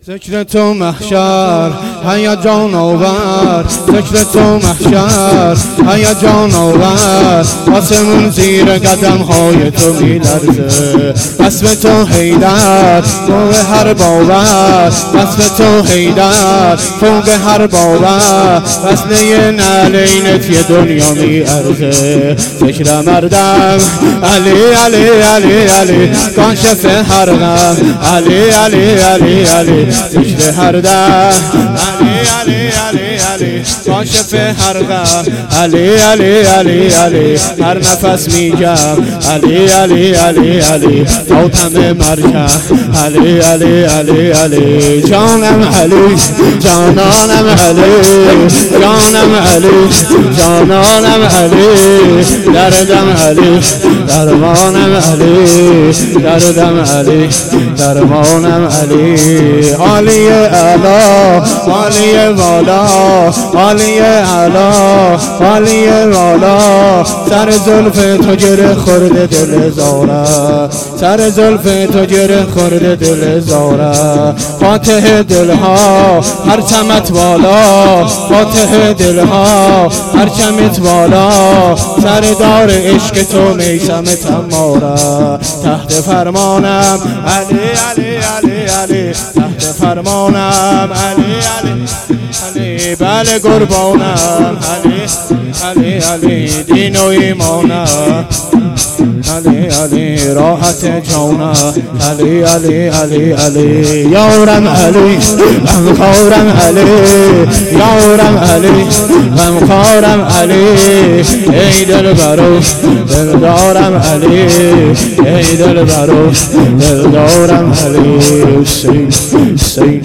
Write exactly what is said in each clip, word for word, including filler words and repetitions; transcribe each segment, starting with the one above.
ذکر تو محشر هیجان آور، ذکر تو محشر هیجان آور، آسمون زیر قدم های تو میلرزه، اسم تو حیدر فوق هر باور، اسم تو حیدر فوق هر باور، وصله نعلینت یه دنیا میارزه، ذکر مردم علی علی علی علی کاشف هر غم، علی علی علی علی ذکر هر دم، علی علی علی علی کاشف هر غم، علی علی علی علی هر نفس میگم، علی علی علی علی حاتم مرکم، علی علی علی علی جانم علی جانانم علی جانم علی جانانم علی دردم علی درمانم علی دردم علی درمانم علی عالی اعلا عالی والا عالی اعلا عالی والا، سر زلف تو گره خورده دل زاره، سر زلف تو گره خورده دل زاره، فاتح دلها هر چمت والا، فاتح دلها هر چمت والا، سردار عشق تو میثم تماره، تحت فرمانم علی علی علی علی تحت فرمانم علی علی علی بله قربانم علی علی علی دین و ایمانم، علی علی راحت جانم، علی علی علی علی یارم علی غمخوارم علی یارم علی غمخوارم علی ای دلبرو دلدارم علی ای دلبرو دلدارم علی سی سی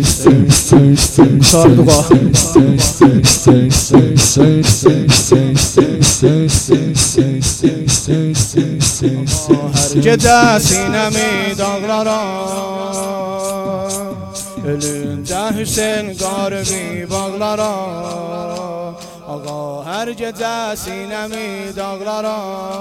صادقا هر که سینمی داغلارا elinde Hüseyin garbi bağlara, ağa her gece sinemi dağlara,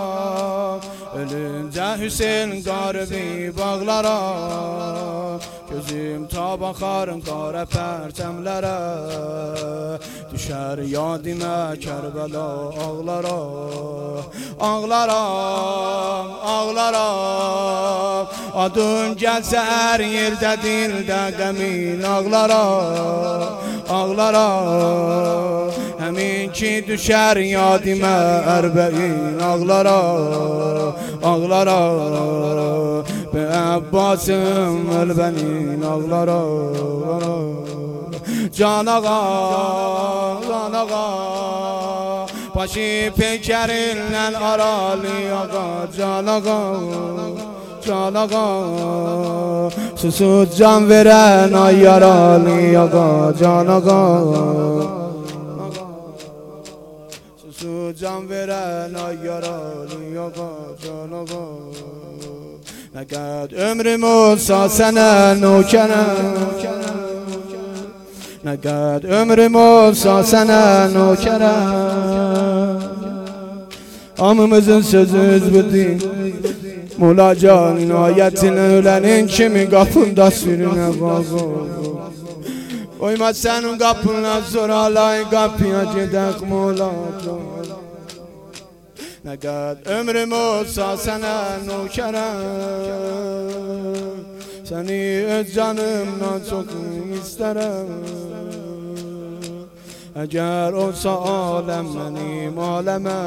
elinde Hüseyin garbi bağlara, gözüm ta bakar kara pertemlere, düşer yadime Kerbela ağlara, ağlara, ağlara, adın gelse her yerde dilde gemin ağlara, ağlara, hemin ki düşer yadime erbeğin ağlara, ağlara, be Abbasım elbenin ağlara, can ağa, can ağa, başı pekerinle aralı ağa, can ağa, can ağa, susuz can veren ay yaralı ağa, can ağa, susuz can veren ay yaralı ağa, can ağa. Ne kadar ömrüm olsa sana nökerim, ne kadar ömrüm olsa sana nökerim, amımızın sözü bu değil. Mola canın ayetine ölenin kimi kapında sürüne gazo, oyma senin kapına zor alayın kapıya gidek Mola can. Ne kadar ömrüm olsa sana nökerim, seni öz canımdan çok isterim. Eğer olsa alem benim aleme,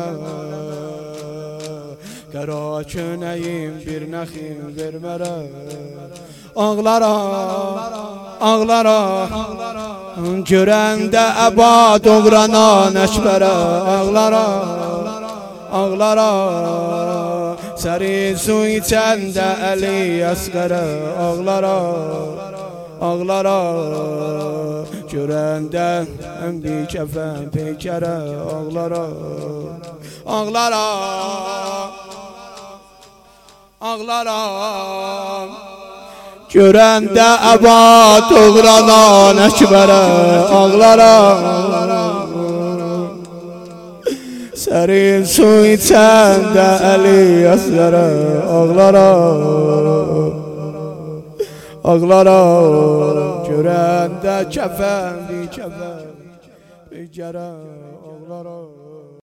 qara könəyim bir nəxim vermərəm, ağlara, ağlara, görəndə əba doğrana nəşbərə, ağlara, ağlara, sərin su içəndə əli əsqərə, ağlara, ağlara, görəndə ən bir kəfən peykərə, ağlara, ağlara, ağlara, görəndə əba doğrana nəkbərə, ağlara, sərin su içəndə əli əslərə, ağlara, ağlara. Görəndə kəfən bir kəfən Peykərə ağlaram